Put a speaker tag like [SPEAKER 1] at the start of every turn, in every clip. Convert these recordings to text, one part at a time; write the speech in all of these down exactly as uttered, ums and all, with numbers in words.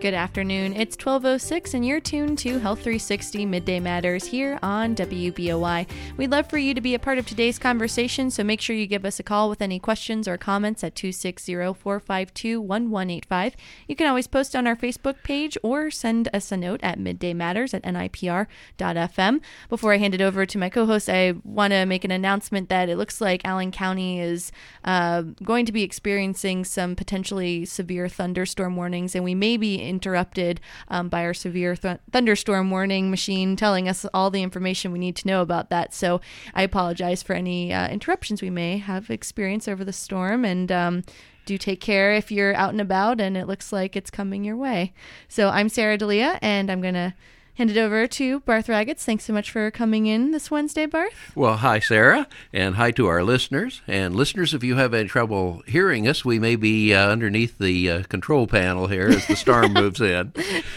[SPEAKER 1] Good afternoon. It's twelve oh six and you're tuned to Health three sixty Midday Matters here on W B O Y. We'd love for you to be a part of today's conversation, so make sure you give us a call with any questions or comments at two six zero, four five two, one one eight five. You can always post on our Facebook page or send us a note at middaymatters at N I P R dot F M. Before I hand it over to my co-host, I want to make an announcement that it looks like Allen County is uh, going to be experiencing some potentially severe thunderstorm warnings, and we may be interrupted um, by our severe th- thunderstorm warning machine telling us all the information we need to know about that. So I apologize for any uh, interruptions we may have experienced over the storm, and um, do take care if you're out and about and it looks like it's coming your way. So I'm Sarah D'Elia, and I'm going to hand it over to Barth Ragatz. Thanks so much for coming in this Wednesday, Barth.
[SPEAKER 2] Well, hi, Sarah, and hi to our listeners. And listeners, if you have any trouble hearing us, we may be uh, underneath the uh, control panel here as the storm moves in.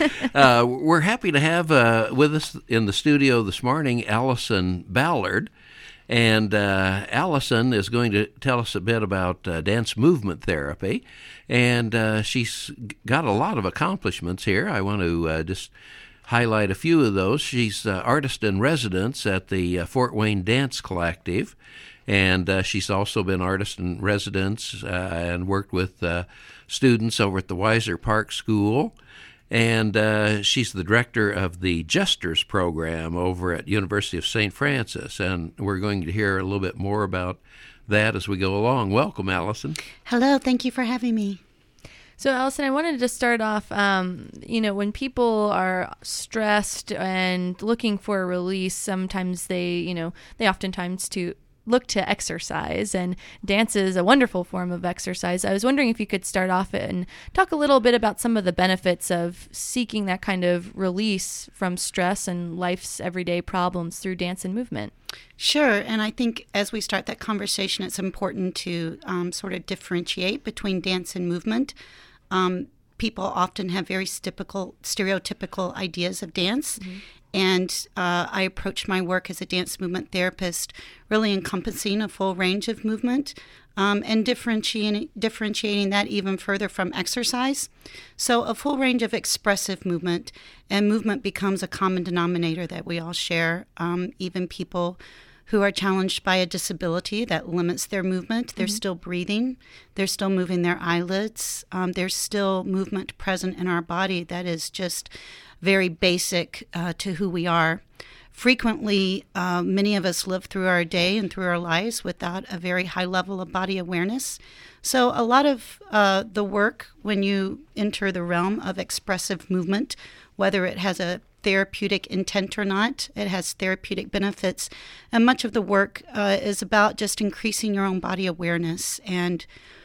[SPEAKER 2] Uh, we're happy to have uh, with us in the studio this morning Allison Ballard. And uh, Allison is going to tell us a bit about uh, dance movement therapy. And uh, she's got a lot of accomplishments here. I want to uh, just highlight a few of those. She's uh, artist in residence at the uh, Fort Wayne Dance Collective, and uh, she's also been artist in residence uh, and worked with uh, students over at the Weiser Park School. And uh, she's the director of the Jesters program over at University of Saint Francis, and we're going to hear a little bit more about that as we go along. Welcome, Allison.
[SPEAKER 3] Hello, thank you for having me.
[SPEAKER 1] So, Allison, I wanted to start off, um, you know, when people are stressed and looking for a release, sometimes they, you know, they oftentimes to look to exercise, and dance is a wonderful form of exercise. I was wondering if you could start off and talk a little bit about some of the benefits of seeking that kind of release from stress and life's everyday problems through dance and movement.
[SPEAKER 3] Sure, and I think as we start that conversation, it's important to um, sort of differentiate between dance and movement. Um, people often have very typical, stereotypical ideas of dance, mm-hmm. and uh, I approach my work as a dance movement therapist really encompassing a full range of movement um, and differentiating, differentiating that even further from exercise. So a full range of expressive movement, and movement becomes a common denominator that we all share, um, even people who are challenged by a disability that limits their movement. They're mm-hmm. still breathing. They're still moving their eyelids. Um, there's still movement present in our body that is just very basic uh, to who we are. Frequently, uh, many of us live through our day and through our lives without a very high level of body awareness. So a lot of uh, the work, when you enter the realm of expressive movement, whether it has a therapeutic intent or not, it has therapeutic benefits. And much of the work uh, is about just increasing your own body awareness. And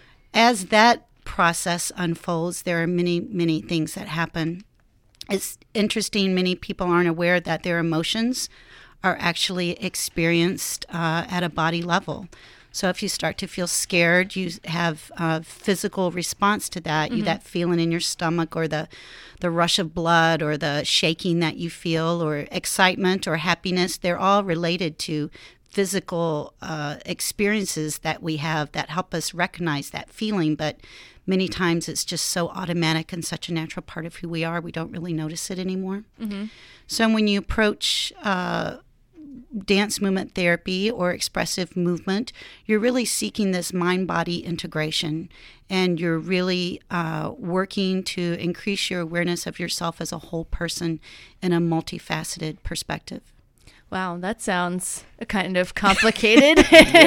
[SPEAKER 3] as that process unfolds, there are many, many things that happen. It's interesting, many people aren't aware that their emotions are actually experienced uh, at a body level. So if you start to feel scared, you have a physical response to that. Mm-hmm. You that feeling in your stomach, or the, the rush of blood, or the shaking that you feel, or excitement or happiness. They're all related to physical uh, experiences that we have that help us recognize that feeling. But many times it's just so automatic and such a natural part of who we are, we don't really notice it anymore. Mm-hmm. So when you approach uh, dance movement therapy or expressive movement, you're really seeking this mind-body integration, and you're really uh, working to increase your awareness of yourself as a whole person in a multifaceted perspective.
[SPEAKER 1] Wow, that sounds kind of complicated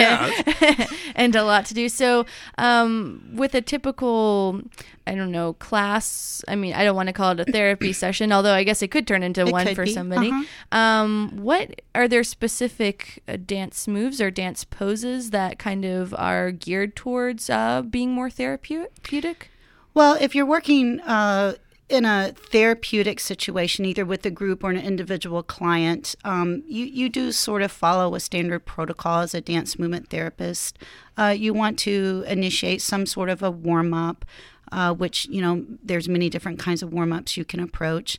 [SPEAKER 1] and a lot to do. So um, with a typical, I don't know, class, I mean, I don't want to call it a therapy session, although I guess it could turn into
[SPEAKER 3] it
[SPEAKER 1] one for
[SPEAKER 3] be.
[SPEAKER 1] somebody. Uh-huh. Um, what are there specific uh, dance moves or dance poses that kind of are geared towards uh, being more therapeutic?
[SPEAKER 3] Well, if you're working uh, in a therapeutic situation, either with a group or an individual client, um, you, you do sort of follow a standard protocol as a dance movement therapist. Uh, you want to initiate some sort of a warm-up, uh, which, you know, there's many different kinds of warm-ups you can approach.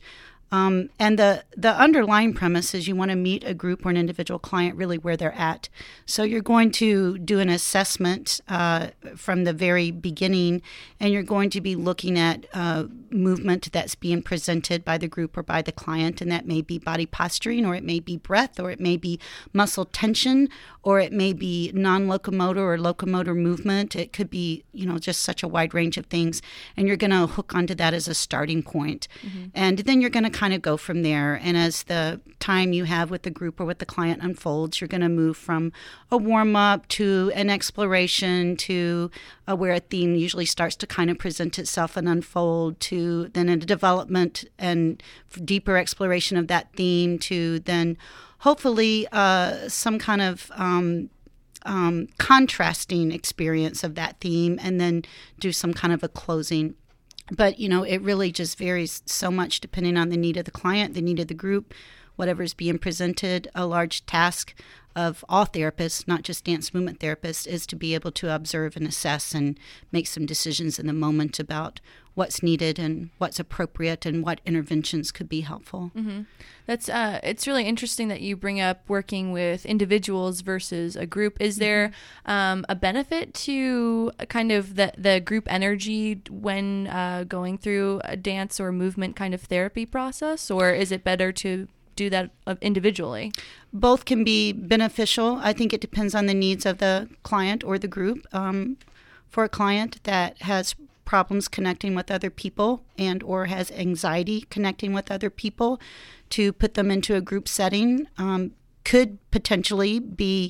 [SPEAKER 3] Um, and the, the underlying premise is you want to meet a group or an individual client really where they're at. So you're going to do an assessment uh, from the very beginning, and you're going to be looking at uh, movement that's being presented by the group or by the client, and that may be body posturing, or it may be breath, or it may be muscle tension, or it may be non-locomotor or locomotor movement. It could be, you know, just such a wide range of things, and you're going to hook onto that as a starting point. Mm-hmm. And then you're going to kind of go from there. And as the time you have with the group or with the client unfolds, you're going to move from a warm-up to an exploration to uh, where a theme usually starts to kind of present itself and unfold, to then a development and deeper exploration of that theme, to then hopefully uh, some kind of um, um, contrasting experience of that theme, and then do some kind of a closing. But, you know, it really just varies so much depending on the need of the client, the need of the group, whatever's being presented. A large task of all therapists, not just dance movement therapists, is to be able to observe and assess and make some decisions in the moment about what's needed and what's appropriate and what interventions could be helpful.
[SPEAKER 1] Mm-hmm. That's uh, it's really interesting that you bring up working with individuals versus a group. Is there um, a benefit to kind of the the group energy when uh, going through a dance or movement kind of therapy process, or is it better to do that individually?
[SPEAKER 3] Both can be beneficial. I think it depends on the needs of the client or the group. Um, for a client that has problems connecting with other people and or has anxiety connecting with other people, to put them into a group setting um, could potentially be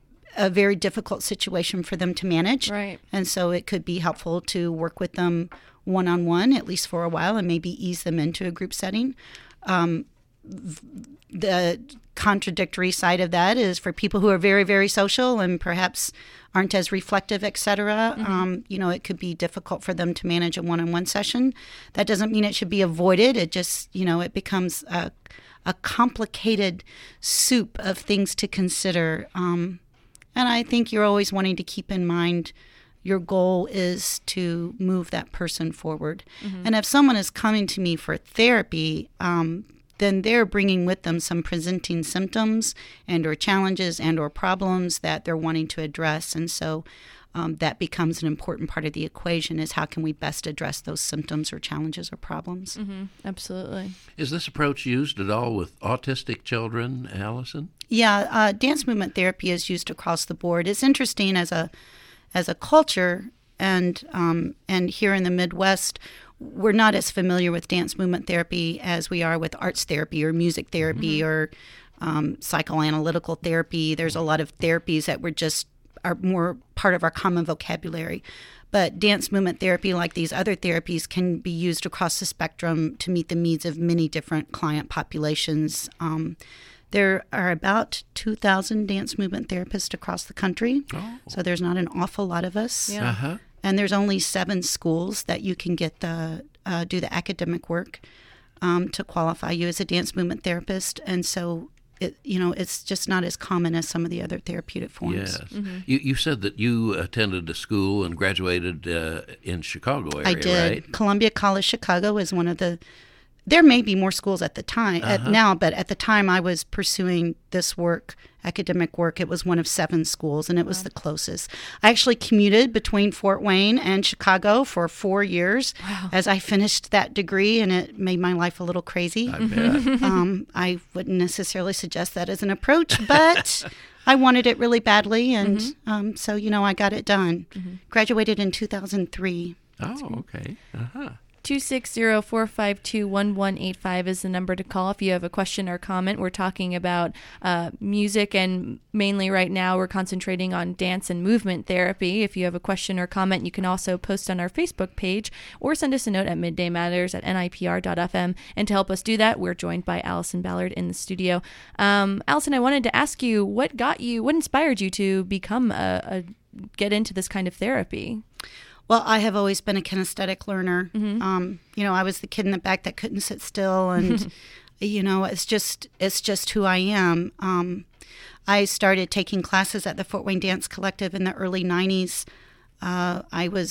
[SPEAKER 3] a very difficult situation for them to manage.
[SPEAKER 1] Right. And
[SPEAKER 3] so it could be helpful to work with them one-on-one, at least for a while, and maybe ease them into a group setting. Um, the contradictory side of that is for people who are very, very social and perhaps aren't as reflective, et cetera. Mm-hmm. Um, you know, it could be difficult for them to manage a one-on-one session. That doesn't mean it should be avoided. It just, you know, it becomes a, a complicated soup of things to consider. Um, and I think you're always wanting to keep in mind your goal is to move that person forward. Mm-hmm. And if someone is coming to me for therapy, um, then they're bringing with them some presenting symptoms and or challenges and or problems that they're wanting to address. And so um, that becomes an important part of the equation, is how can we best address those symptoms or challenges or problems.
[SPEAKER 1] Mm-hmm. Absolutely.
[SPEAKER 2] Is this approach used at all with autistic children, Allison?
[SPEAKER 3] Yeah, uh, dance movement therapy is used across the board. It's interesting as a as a culture, and um, and here in the Midwest, we're not as familiar with dance movement therapy as we are with arts therapy or music therapy mm-hmm. or um, psychoanalytical therapy. There's a lot of therapies that we're just are more part of our common vocabulary. But dance movement therapy, like these other therapies, can be used across the spectrum to meet the needs of many different client populations. Um, there are about two thousand dance movement therapists across the country, oh. so there's not an awful lot of us.
[SPEAKER 1] Yeah.
[SPEAKER 2] Uh-huh.
[SPEAKER 3] And there's only seven schools that you can get the uh, do the academic work um, to qualify you as a dance movement therapist. And so, it, you know, it's just not as common as some of the other therapeutic forms.
[SPEAKER 2] Yes.
[SPEAKER 1] Mm-hmm.
[SPEAKER 2] You, you said that you attended a school and graduated uh, in Chicago area,
[SPEAKER 3] I did.
[SPEAKER 2] Right?
[SPEAKER 3] Columbia College Chicago is one of the, there may be more schools at the time,
[SPEAKER 2] uh-huh.
[SPEAKER 3] at now, but at the time I was pursuing this work, academic work, it was one of seven schools, and it was wow. the closest. I actually commuted between Fort Wayne and Chicago for four years
[SPEAKER 1] wow.
[SPEAKER 3] as I finished that degree, and it made my life a little crazy.
[SPEAKER 2] I bet.
[SPEAKER 3] um, I wouldn't necessarily suggest that as an approach, but I wanted it really badly, and mm-hmm. um, so, you know, I got it done. Mm-hmm. Graduated in two thousand three.
[SPEAKER 2] Oh, okay. Uh-huh.
[SPEAKER 1] two six zero, four five two, one one eight five is the number to call if you have a question or comment. We're talking about uh, music, and mainly right now we're concentrating on dance and movement therapy. If you have a question or comment, you can also post on our Facebook page or send us a note at midday matters at N I P R dot F M. And to help us do that, we're joined by Allison Ballard in the studio. Um, Allison, I wanted to ask you, what got you, what inspired you to become a, a get into this kind of therapy?
[SPEAKER 3] Well, I have always been a kinesthetic learner.
[SPEAKER 1] Mm-hmm.
[SPEAKER 3] Um, you know, I was the kid in the back that couldn't sit still, and you know, it's just it's just who I am. Um, I started taking classes at the Fort Wayne Dance Collective in the early nineties. Uh, I was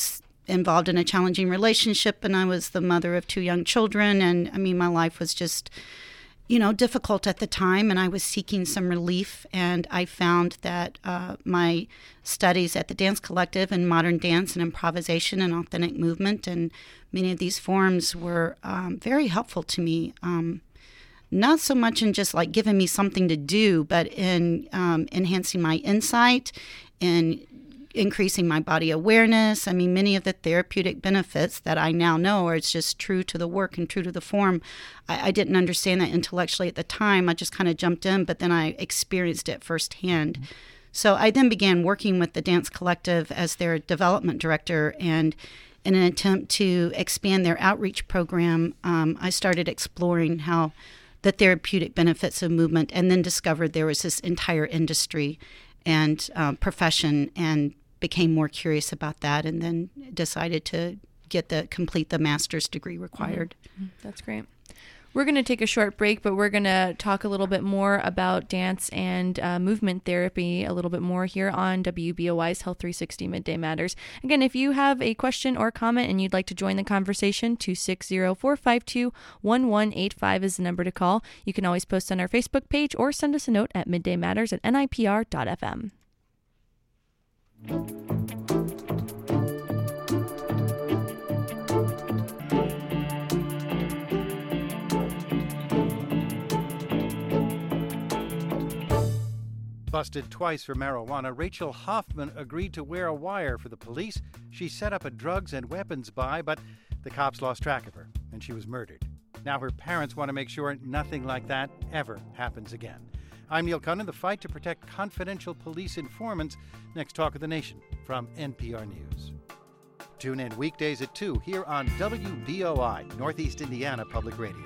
[SPEAKER 3] involved in a challenging relationship, and I was the mother of two young children. And I mean, my life was just, you know, difficult at the time, and I was seeking some relief. And I found that uh, my studies at the Dance Collective in modern dance and improvisation and authentic movement and many of these forms were um, very helpful to me. Um, not so much in just like giving me something to do, but in um, enhancing my insight and increasing my body awareness. I mean, many of the therapeutic benefits that I now know are just true to the work and true to the form. I, I didn't understand that intellectually at the time. I just kind of jumped in, but then I experienced it firsthand. Mm-hmm. So I then began working with the Dance Collective as their development director, and in an attempt to expand their outreach program, um, I started exploring how the therapeutic benefits of movement, and then discovered there was this entire industry and um, profession, and became more curious about that, and then decided to get the complete the master's degree required.
[SPEAKER 1] Mm-hmm. That's great. We're going to take a short break, but we're going to talk a little bit more about dance and uh, movement therapy a little bit more here on W B O Y's Health three sixty Midday Matters. Again, if you have a question or comment and you'd like to join the conversation, two six zero, four five two, one one eight five is the number to call. You can always post on our Facebook page or send us a note at middaymatters at N I P R dot F M.
[SPEAKER 4] Busted twice for marijuana, Rachel Hoffman agreed to wear a wire for the police. She set up a drugs and weapons buy, but the cops lost track of her, and she was murdered. Now her parents want to make sure nothing like that ever happens again. I'm Neil Cunnin. The fight to protect confidential police informants. Next Talk of the Nation from N P R News. Tune in weekdays at two here on W B O I, Northeast Indiana Public Radio.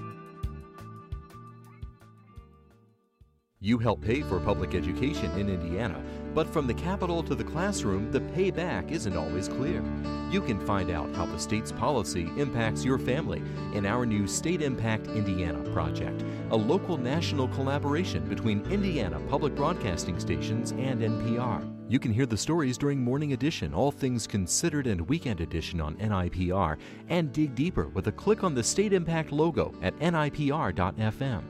[SPEAKER 5] You help pay for public education in Indiana, but from the Capitol to the classroom, the payback isn't always clear. You can find out how the state's policy impacts your family in our new State Impact Indiana project, a local national collaboration between Indiana public broadcasting stations and N P R. You can hear the stories during Morning Edition, All Things Considered, and Weekend Edition on N I P R, and dig deeper with a click on the State Impact logo at N I P R dot F M.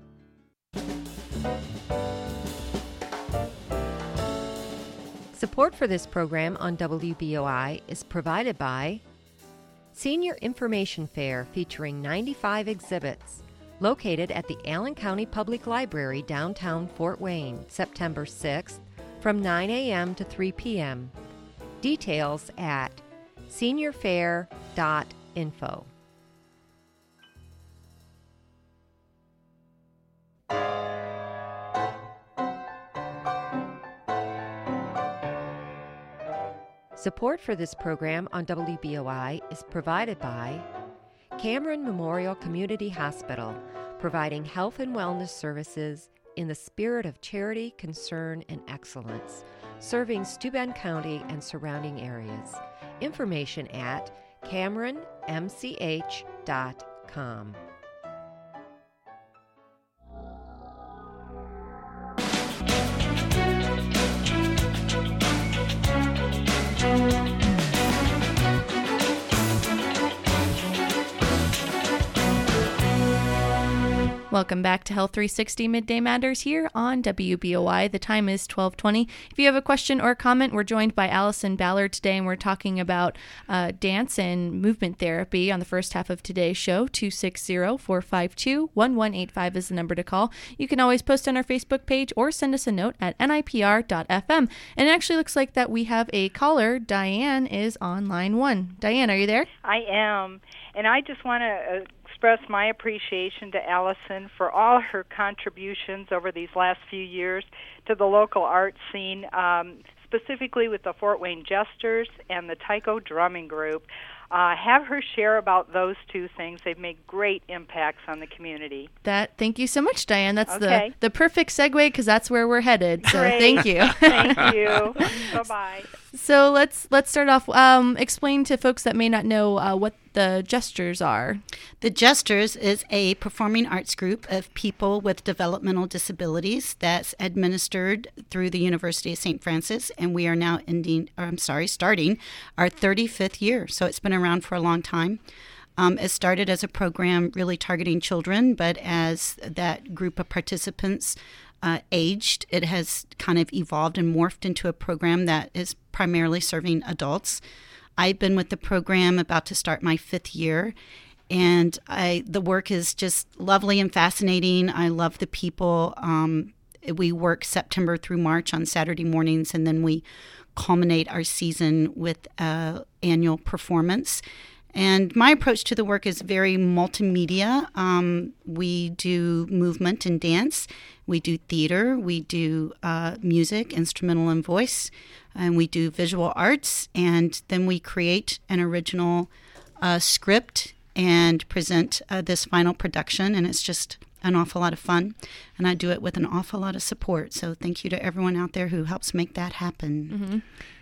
[SPEAKER 6] Support for this program on W B O I is provided by Senior Information Fair, featuring ninety-five exhibits, located at the Allen County Public Library, downtown Fort Wayne, September sixth, from nine a.m. to three p.m. Details at senior fair dot info. Support for this program on W B O I is provided by Cameron Memorial Community Hospital, providing health and wellness services in the spirit of charity, concern, and excellence, serving Steuben County and surrounding areas. Information at cameron m c h dot com.
[SPEAKER 1] Welcome back to Health three sixty Midday Matters here on W B O I. The time is twelve twenty. If you have a question or comment, we're joined by Allison Ballard today, and we're talking about uh, dance and movement therapy on the first half of today's show. two six zero, four five two, one one eight five is the number to call. You can always post on our Facebook page or send us a note at N I P R dot F M. And it actually looks like that we have a caller. Diane is on line one. Diane, are you there?
[SPEAKER 7] I am. And I just want to uh, express my appreciation to Allison for all her contributions over these last few years to the local art scene, um, specifically with the Fort Wayne Jesters and the Taiko Drumming Group. Uh, have her share about those two things. They've made great impacts on the community.
[SPEAKER 1] That. Thank you so much, Diane. That's
[SPEAKER 7] okay.
[SPEAKER 1] the, the perfect segue, because that's where we're headed. So
[SPEAKER 7] Great.
[SPEAKER 1] Thank you.
[SPEAKER 7] Thank you. Bye-bye.
[SPEAKER 1] So let's let's start off. Um, explain to folks that may not know uh, what the Jesters are.
[SPEAKER 3] The Jesters is a performing arts group of people with developmental disabilities that's administered through the University of Saint Francis, and we are now ending, or I'm sorry, starting our thirty-fifth year. So it's been around for a long time. Um, it started as a program really targeting children, but as that group of participants uh, aged, it has kind of evolved and morphed into a program that is primarily serving adults. I've been with the program about to start my fifth year, and I the work is just lovely and fascinating. I love the people. Um, we work September through March on Saturday mornings, and then we culminate our season with an annual performance. And my approach to the work is very multimedia. Um, we do movement and dance. We do theater. We do uh, music, instrumental and voice. And we do visual arts. And then we create an original uh, script and present uh, this final production. And it's just an awful lot of fun. And I do it with an awful lot of support. So thank you to everyone out there who helps make that happen.
[SPEAKER 1] Mm-hmm.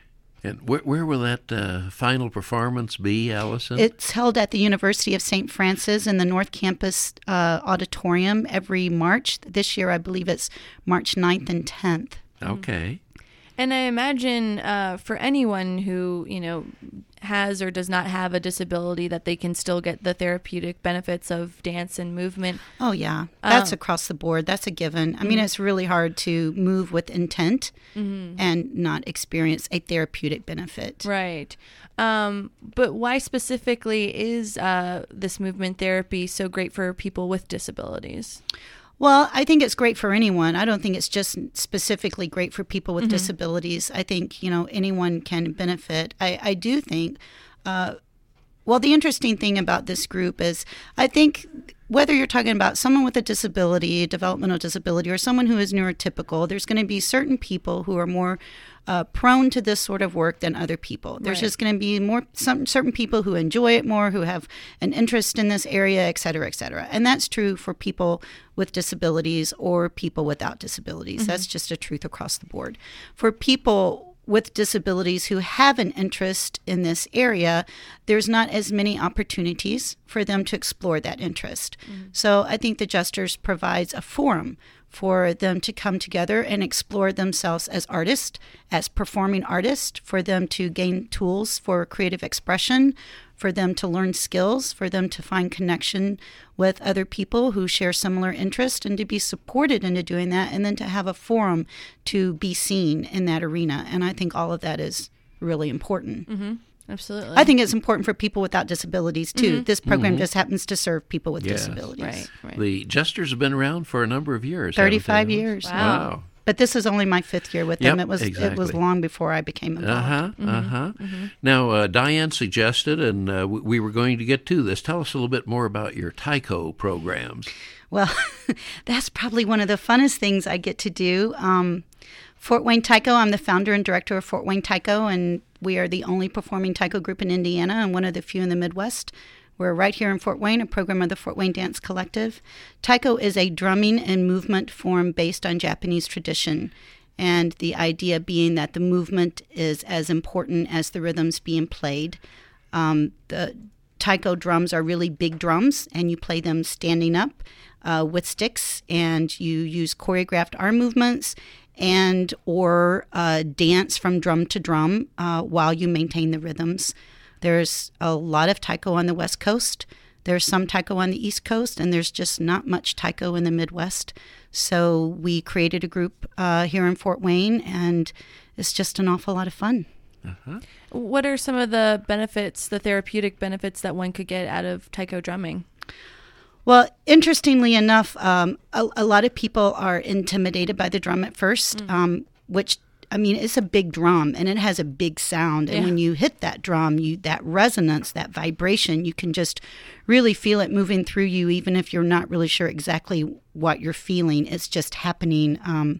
[SPEAKER 2] And where, where will that uh, final performance be, Allison?
[SPEAKER 3] It's held at the University of Saint Francis in the North Campus uh, Auditorium every March. This year, I believe it's March ninth and tenth.
[SPEAKER 2] Okay.
[SPEAKER 1] And I imagine uh, for anyone who, you know, has or does not have a disability, that they can still get the therapeutic benefits of dance and movement.
[SPEAKER 3] Oh, yeah. That's
[SPEAKER 1] Um,
[SPEAKER 3] across the board. That's a given. I mean, it's really hard to move with intent
[SPEAKER 1] Mm-hmm.
[SPEAKER 3] and not experience a therapeutic benefit.
[SPEAKER 1] Right. Um, but why specifically is uh, this movement therapy so great for people with disabilities?
[SPEAKER 3] Well, I think it's great for anyone. I don't think it's just specifically great for people with
[SPEAKER 1] Mm-hmm.
[SPEAKER 3] disabilities. I think, you know, anyone can benefit. I, I do think, uh, well, the interesting thing about this group is I think whether you're talking about someone with a disability, a developmental disability, or someone who is neurotypical, there's going to be certain people who are more uh, prone to this sort of work than other people. There's
[SPEAKER 1] Right.
[SPEAKER 3] just going to be more some certain people who enjoy it more, who have an interest in this area, et cetera, et cetera. And that's true for people with disabilities or people without disabilities.
[SPEAKER 1] Mm-hmm.
[SPEAKER 3] That's just a truth across the board. For people with disabilities who have an interest in this area, there's not as many opportunities for them to explore that interest. Mm-hmm. So I think the Jesters provides a forum for them to come together and explore themselves as artists, as performing artists, for them to gain tools for creative expression, for them to learn skills, for them to find connection with other people who share similar interests, and to be supported into doing that, and then to have a forum to be seen in that arena. And I think all of that is really important.
[SPEAKER 1] Mm-hmm. Absolutely.
[SPEAKER 3] I think it's important for people without disabilities, too.
[SPEAKER 1] Mm-hmm.
[SPEAKER 3] This program
[SPEAKER 2] Mm-hmm.
[SPEAKER 3] just happens to serve people with
[SPEAKER 2] Yes.
[SPEAKER 3] disabilities.
[SPEAKER 1] Right, right.
[SPEAKER 2] The Jesters have been around for a number of years. haven't they,
[SPEAKER 3] thirty-five
[SPEAKER 2] Alice?
[SPEAKER 3] years.
[SPEAKER 1] Wow.
[SPEAKER 2] Wow.
[SPEAKER 3] But this is only my fifth year with
[SPEAKER 2] Yep,
[SPEAKER 3] them. It was it was
[SPEAKER 2] exactly.
[SPEAKER 3] long before I became involved.
[SPEAKER 2] Uh-huh,
[SPEAKER 1] Mm-hmm.
[SPEAKER 2] uh-huh. Now, uh, Diane suggested, and uh, we, we were going to get to this. Tell us a little bit more about your Taiko programs.
[SPEAKER 3] Well, that's probably one of the funnest things I get to do. Um, Fort Wayne Taiko, I'm the founder and director of Fort Wayne Taiko, and we are the only performing Taiko group in Indiana and one of the few in the Midwest. We're right here in Fort Wayne, a program of the Fort Wayne Dance Collective. Taiko is a drumming and movement form based on Japanese tradition, and the idea being that the movement is as important as the rhythms being played. Um, the Taiko drums are really big drums, and you play them standing up uh, with sticks, and you use choreographed arm movements and or uh, dance from drum to drum uh, while you maintain the rhythms. There's a lot of Taiko on the West Coast. There's some Taiko on the East Coast, and there's just not much Taiko in the Midwest. So we created a group uh, here in Fort Wayne, and it's just an awful lot of fun.
[SPEAKER 2] Uh-huh.
[SPEAKER 1] What are some of the benefits, the therapeutic benefits that one could get out of Taiko drumming?
[SPEAKER 3] Well, interestingly enough, um, a, a lot of people are intimidated by the drum at first,
[SPEAKER 1] Mm.
[SPEAKER 3] um, which, I mean, it's a big drum and it has a big sound. And
[SPEAKER 1] Yeah.
[SPEAKER 3] when you hit that drum, you that resonance, that vibration, you can just really feel it moving through you, even if you're not really sure exactly what you're feeling. It's just happening um,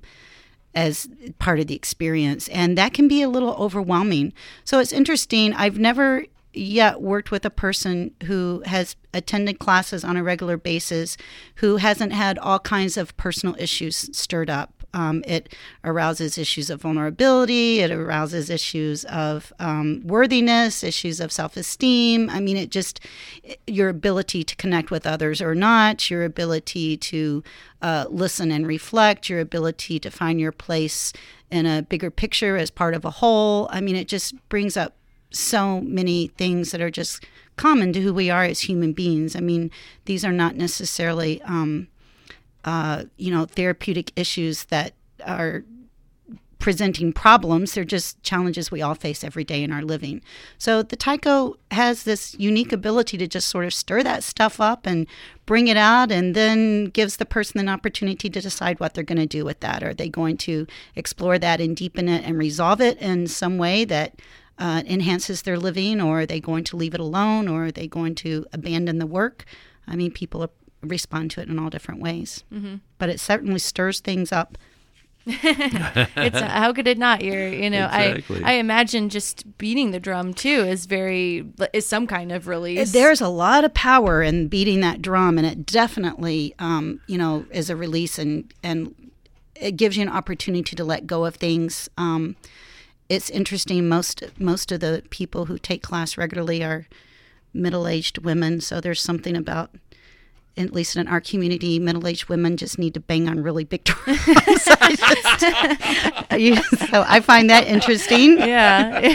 [SPEAKER 3] as part of the experience. And that can be a little overwhelming. So it's interesting. I've never yet worked with a person who has attended classes on a regular basis who hasn't had all kinds of personal issues stirred up. Um, it arouses issues of vulnerability. It arouses issues of um, worthiness, issues of self-esteem. I mean, it just, your ability to connect with others or not, your ability to uh, listen and reflect, your ability to find your place in a bigger picture as part of a whole. I mean, it just brings up so many things that are just common to who we are as human beings. I mean, these are not necessarily, um, uh, you know, therapeutic issues that are presenting problems. They're just challenges we all face every day in our living. So the taiko has this unique ability to just sort of stir that stuff up and bring it out, and then gives the person an opportunity to decide what they're going to do with that. Are they going to explore that and deepen it and resolve it in some way that Uh, enhances their living, or are they going to leave it alone, or are they going to abandon the work? I mean, people respond to it in all different ways. Mm-hmm. But it certainly stirs things up.
[SPEAKER 1] It's uh, how could it not? You're, you know,
[SPEAKER 2] exactly.
[SPEAKER 1] I I imagine just beating the drum too is very is some kind of release.
[SPEAKER 3] There's a lot of power in beating that drum, and it definitely, um, you know, is a release, and and it gives you an opportunity to let go of things. Um, It's interesting, most most of the people who take class regularly are middle-aged women, so there's something about, at least in our community, middle-aged women just need to bang on really big drums. so, I just, so I find that interesting.
[SPEAKER 1] Yeah.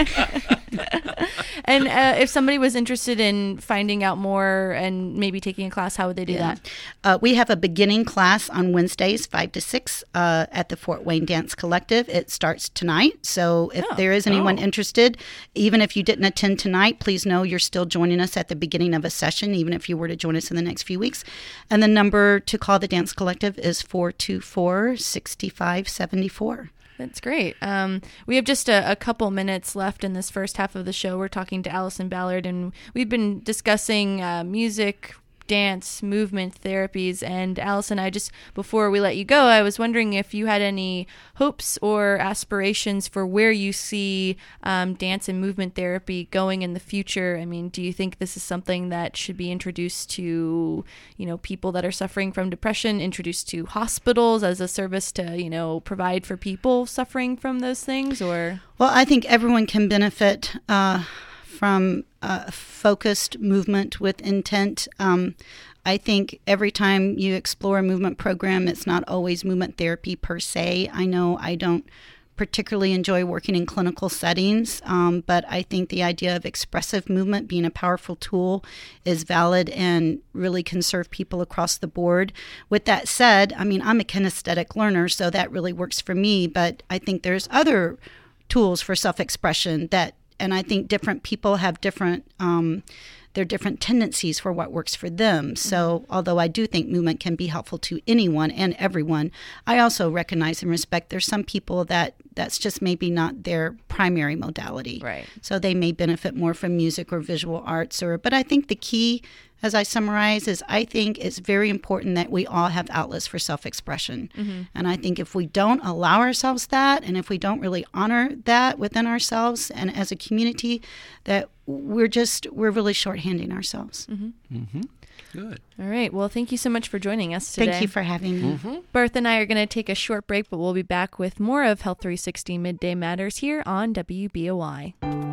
[SPEAKER 1] And uh, if somebody was interested in finding out more and maybe taking a class, how would they do
[SPEAKER 3] Yeah.
[SPEAKER 1] that?
[SPEAKER 3] Uh, we have a beginning class on Wednesdays, five to six, uh, at the Fort Wayne Dance Collective. It starts tonight. So if
[SPEAKER 1] Oh.
[SPEAKER 3] there is anyone
[SPEAKER 2] Oh.
[SPEAKER 3] interested, even if you didn't attend tonight, please know you're still joining us at the beginning of a session, even if you were to join us in the next few weeks. And the number to call the Dance Collective is four two four, six five seven four.
[SPEAKER 1] That's great. Um, we have just a, a couple minutes left in this first half of the show. We're talking to Allison Ballard, and we've been discussing uh, music, dance, movement therapies. And Allison, I just, before we let you go, I was wondering if you had any hopes or aspirations for where you see um, dance and movement therapy going in the future. I mean, do you think this is something that should be introduced to, you know, people that are suffering from depression, introduced to hospitals as a service to, you know, provide for people suffering from those things, or?
[SPEAKER 3] Well, I think everyone can benefit uh, from uh, focused movement with intent. Um, I think every time you explore a movement program, it's not always movement therapy per se. I know I don't particularly enjoy working in clinical settings, um, but I think the idea of expressive movement being a powerful tool is valid and really can serve people across the board. With that said, I mean, I'm a kinesthetic learner, so that really works for me, but I think there's other tools for self-expression that, and I think different people have different, um, there are different tendencies for what works for them. So although I do think movement can be helpful to anyone and everyone, I also recognize and respect there's some people that that's just maybe not their primary modality.
[SPEAKER 1] Right.
[SPEAKER 3] So they may benefit more from music or visual arts, or, but I think the key, as I summarize, is I think it's very important that we all have outlets for self-expression. Mm-hmm. And I think if we don't allow ourselves that, and if we don't really honor that within ourselves and as a community, that we're just, we're really shorthanding ourselves.
[SPEAKER 1] Mm-hmm.
[SPEAKER 2] Mm-hmm. Good.
[SPEAKER 1] All right. Well, thank you so much for joining us today.
[SPEAKER 3] Thank you for having me.
[SPEAKER 2] Mm-hmm.
[SPEAKER 1] Bertha and I are going to take a short break, but we'll be back with more of Health three sixty Midday Matters here on W B O I.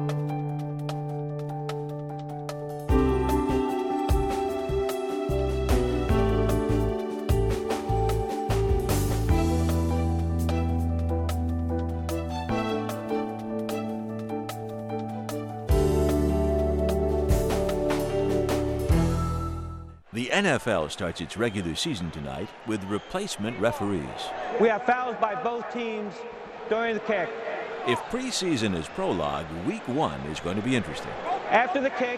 [SPEAKER 8] The N F L starts its regular season tonight with replacement referees.
[SPEAKER 9] We have fouls by both teams during the kick.
[SPEAKER 8] If preseason is prologue, week one is going to be interesting.
[SPEAKER 9] After the kick,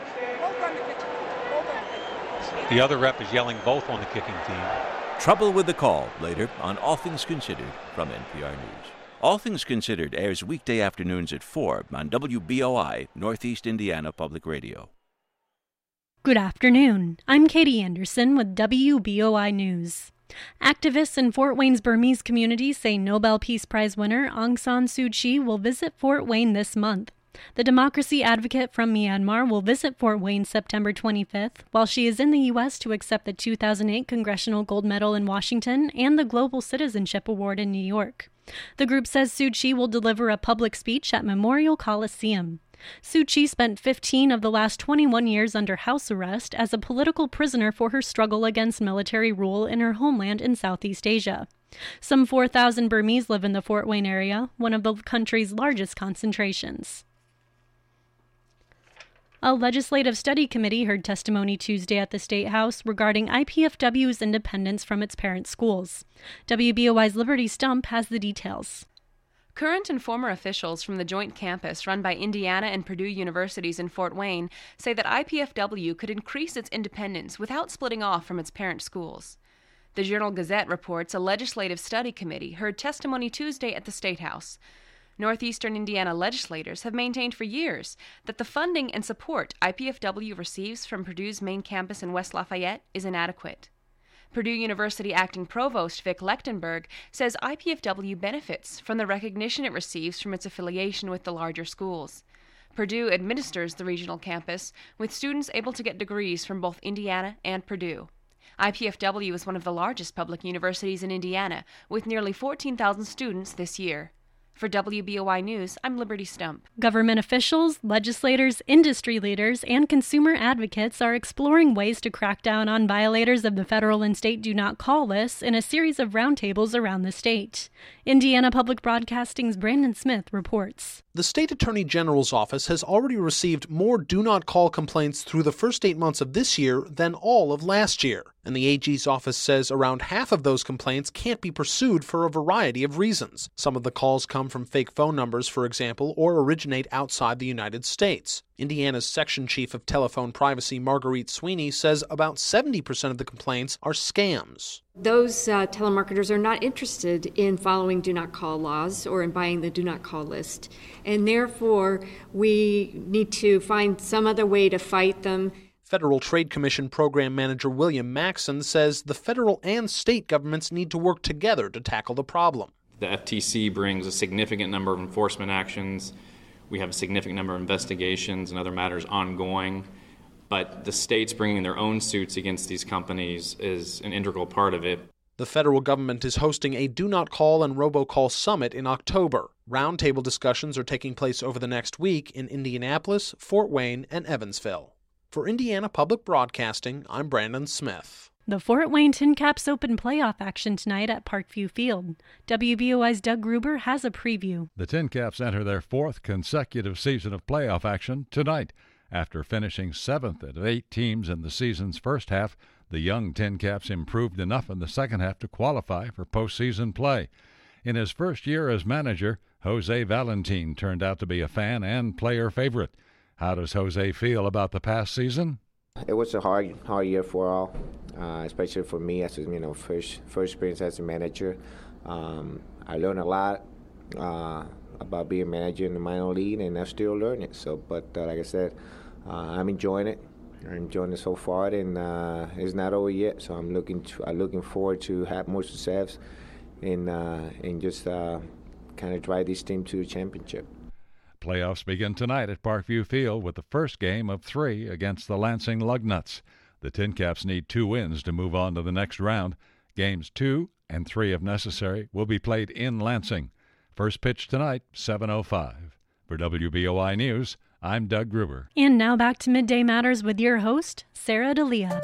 [SPEAKER 10] the other rep is yelling both on the kicking team.
[SPEAKER 8] Trouble with the call later on All Things Considered from N P R News. All Things Considered airs weekday afternoons at four on W B O I, Northeast Indiana Public Radio.
[SPEAKER 11] Good afternoon. I'm Katie Anderson with W B O I News. Activists in Fort Wayne's Burmese community say Nobel Peace Prize winner Aung San Suu Kyi will visit Fort Wayne this month. The democracy advocate from Myanmar will visit Fort Wayne September twenty-fifth, while she is in the U S to accept the two thousand eight Congressional Gold Medal in Washington and the Global Citizenship Award in New York. The group says Suu Kyi will deliver a public speech at Memorial Coliseum. Suu Kyi spent fifteen of the last twenty-one years under house arrest as a political prisoner for her struggle against military rule in her homeland in Southeast Asia. Some four thousand Burmese live in the Fort Wayne area, one of the country's largest concentrations. A legislative study committee heard testimony Tuesday at the State House regarding I P F W's independence from its parent schools. W B O I's Liberty Stump has the details.
[SPEAKER 12] Current and former officials from the joint campus run by Indiana and Purdue universities in Fort Wayne say that I P F W could increase its independence without splitting off from its parent schools. The Journal-Gazette reports a legislative study committee heard testimony Tuesday at the State House. Northeastern Indiana legislators have maintained for years that the funding and support I P F W receives from Purdue's main campus in West Lafayette is inadequate. Purdue University acting provost Vic Lechtenberg says I P F W benefits from the recognition it receives from its affiliation with the larger schools. Purdue administers the regional campus, with students able to get degrees from both Indiana and Purdue. I P F W is one of the largest public universities in Indiana, with nearly fourteen thousand students this year. For W B O I News, I'm Liberty Stump.
[SPEAKER 11] Government officials, legislators, industry leaders, and consumer advocates are exploring ways to crack down on violators of the federal and state do not call lists in a series of roundtables around the state. Indiana Public Broadcasting's Brandon Smith reports.
[SPEAKER 13] The State Attorney General's office has already received more do not call complaints through the first eight months of this year than all of last year. And the A G's office says around half of those complaints can't be pursued for a variety of reasons. Some of the calls come from fake phone numbers, for example, or originate outside the United States. Indiana's Section Chief of Telephone Privacy, Marguerite Sweeney, says about seventy percent of the complaints are scams.
[SPEAKER 14] Those uh, telemarketers are not interested in following do not call laws or in buying the do not call list. And therefore, we need to find some other way to fight them.
[SPEAKER 13] Federal Trade Commission Program Manager William Maxson says the federal and state governments need to work together to tackle the problem.
[SPEAKER 15] The F T C brings a significant number of enforcement actions. We have a significant number of investigations and other matters ongoing. But the states bringing their own suits against these companies is an integral part of it.
[SPEAKER 13] The federal government is hosting a Do Not Call and Robocall Summit in October. Roundtable discussions are taking place over the next week in Indianapolis, Fort Wayne, and Evansville. For Indiana Public Broadcasting, I'm Brandon Smith.
[SPEAKER 11] The Fort Wayne Tin Caps open playoff action tonight at Parkview Field. W B O I's Doug Gruber has a preview.
[SPEAKER 16] The Tin Caps enter their fourth consecutive season of playoff action tonight. After finishing seventh of eight teams in the season's first half, the young Tin Caps improved enough in the second half to qualify for postseason play. In his first year as manager, Jose Valentin turned out to be a fan and player favorite. How does Jose feel about the past season?
[SPEAKER 17] It was a hard, hard year for all, uh, especially for me as you know first first experience as a manager. Um, I learned a lot uh, about being a manager in the minor league, and I'm still learning. So, but uh, like I said, uh, I'm enjoying it. I'm enjoying it so far, and uh, it's not over yet. So I'm looking to, I'm looking forward to have more success, and uh, and just uh, kind of drive this team to the championship.
[SPEAKER 16] Playoffs begin tonight at Parkview Field with the first game of three against the Lansing Lugnuts. The Tin Caps need two wins to move on to the next round. Games two and three, if necessary, will be played in Lansing. First pitch tonight, seven oh five. For W B O I News, I'm Doug Gruber.
[SPEAKER 11] And now back to Midday Matters with your host, Sarah D'Elia.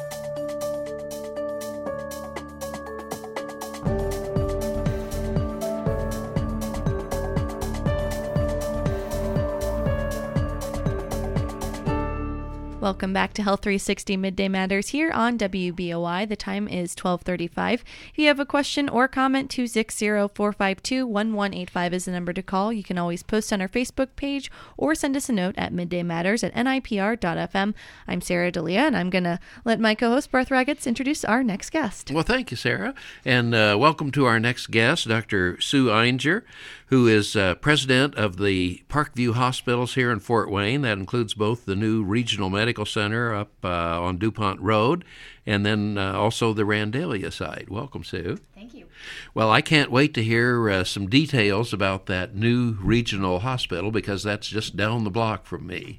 [SPEAKER 1] Welcome back to Health three sixty Midday Matters here on W B O I. The time is twelve thirty-five. If you have a question or comment, two six zero, four five two, one one eight five is the number to call. You can always post on our Facebook page or send us a note at middaymatters at N I P R dot F M. I'm Sarah D'Elia, and I'm going to let my co-host, Barth Raggets, introduce our next guest.
[SPEAKER 2] Well, thank you, Sarah. And uh, welcome to our next guest, Doctor Sue Einger, who is uh, president of the Parkview Hospitals here in Fort Wayne. That includes both the new regional medical Medical Center up uh, on DuPont Road, and then uh, also the Randalia side. Welcome, Sue.
[SPEAKER 18] Thank you.
[SPEAKER 2] Well, I can't wait to hear uh, some details about that new regional hospital, because that's just down the block from me.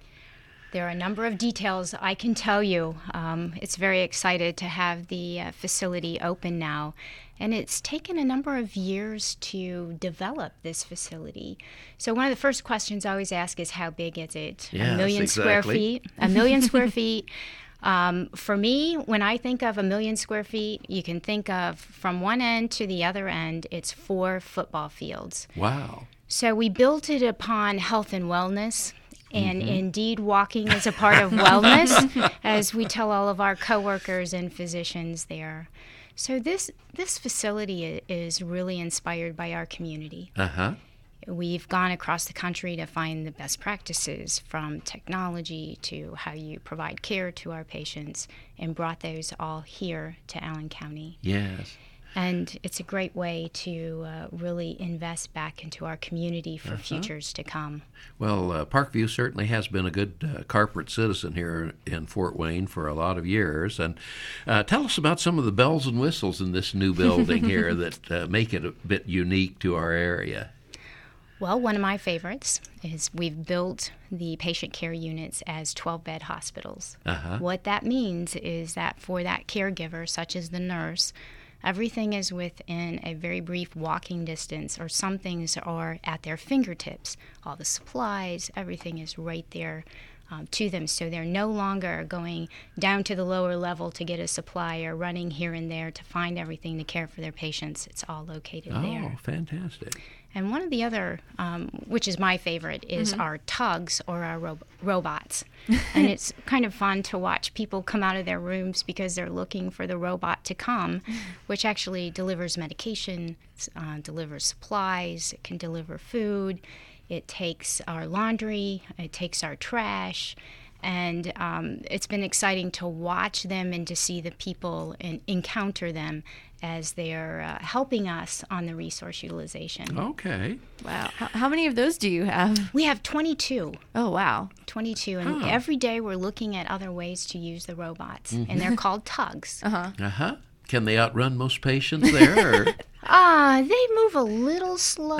[SPEAKER 18] There are a number of details I can tell you. Um, it's very excited to have the uh, facility open now, and it's taken a number of years to develop this facility. So one of the first questions I always ask is, how big is it?
[SPEAKER 2] Yes,
[SPEAKER 18] a million
[SPEAKER 2] exactly.
[SPEAKER 18] square feet? A million square feet. Um, for me, when I think of a million square feet, you can think of from one end to the other end, it's four football fields.
[SPEAKER 2] Wow.
[SPEAKER 18] So we built it upon health and wellness. And
[SPEAKER 2] Mm-hmm.
[SPEAKER 18] indeed, walking is a part of wellness, as we tell all of our coworkers and physicians there. So this this facility is really inspired by our community.
[SPEAKER 2] Uh-huh.
[SPEAKER 18] We've gone across the country to find the best practices, from technology to how you provide care to our patients, and brought those all here to Allen County.
[SPEAKER 2] Yes.
[SPEAKER 18] And it's a great way to uh, really invest back into our community for
[SPEAKER 2] Uh-huh.
[SPEAKER 18] futures to come.
[SPEAKER 2] Well, uh, Parkview certainly has been a good uh, corporate citizen here in Fort Wayne for a lot of years. And uh, tell us about some of the bells and whistles in this new building here that uh, make it a bit unique to our area.
[SPEAKER 18] Well, one of my favorites is we've built the patient care units as twelve-bed hospitals.
[SPEAKER 2] Uh-huh.
[SPEAKER 18] What that means is that for that caregiver, such as the nurse, everything is within a very brief walking distance, or some things are at their fingertips. All the supplies, everything is right there um, to them. So they're no longer going down to the lower level to get a supply, or running here and there to find everything to care for their patients. It's all located
[SPEAKER 2] Oh,
[SPEAKER 18] there.
[SPEAKER 2] fantastic.
[SPEAKER 18] And one of the other, um, which is my favorite, is
[SPEAKER 12] Mhm.
[SPEAKER 18] our tugs, or our ro- robots. And it's kind of fun to watch people come out of their rooms because they're looking for the robot to come, which actually delivers medication, uh, delivers supplies, it can deliver food, it takes our laundry, it takes our trash. And um, it's been exciting to watch them and to see the people and encounter them as they're uh, helping us on the resource utilization.
[SPEAKER 2] Okay.
[SPEAKER 1] Wow. How, how many of those do you have?
[SPEAKER 18] We have twenty-two.
[SPEAKER 1] Oh, wow.
[SPEAKER 18] twenty-two. And
[SPEAKER 2] Huh.
[SPEAKER 18] every day we're looking at other ways to use the robots.
[SPEAKER 2] Mhm.
[SPEAKER 18] And they're called tugs.
[SPEAKER 1] Uh-huh.
[SPEAKER 2] Uh-huh. Can they outrun most patients there? Or?
[SPEAKER 18] Ah, they move a little slow.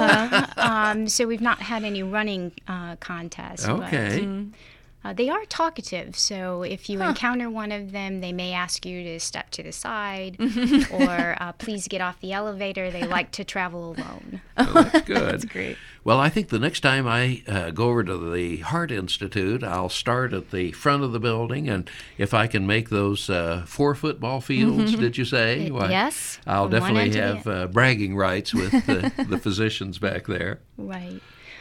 [SPEAKER 18] um, so we've not had any running uh, contests. but,
[SPEAKER 2] Okay.
[SPEAKER 18] mm, Uh, they are talkative, so if you
[SPEAKER 1] Huh.
[SPEAKER 18] encounter one of them, they may ask you to step to the side or uh, please get off the elevator. They like to travel alone.
[SPEAKER 2] Oh, that's good.
[SPEAKER 1] That's great.
[SPEAKER 2] Well, I think the next time I uh, go over to the Heart Institute, I'll start at the front of the building, and if I can make those uh, four football fields, did you say?
[SPEAKER 18] Uh, yes,
[SPEAKER 2] I'll
[SPEAKER 18] from one
[SPEAKER 2] definitely
[SPEAKER 18] end to the
[SPEAKER 2] have uh, bragging rights with the, the physicians back there.
[SPEAKER 18] Right.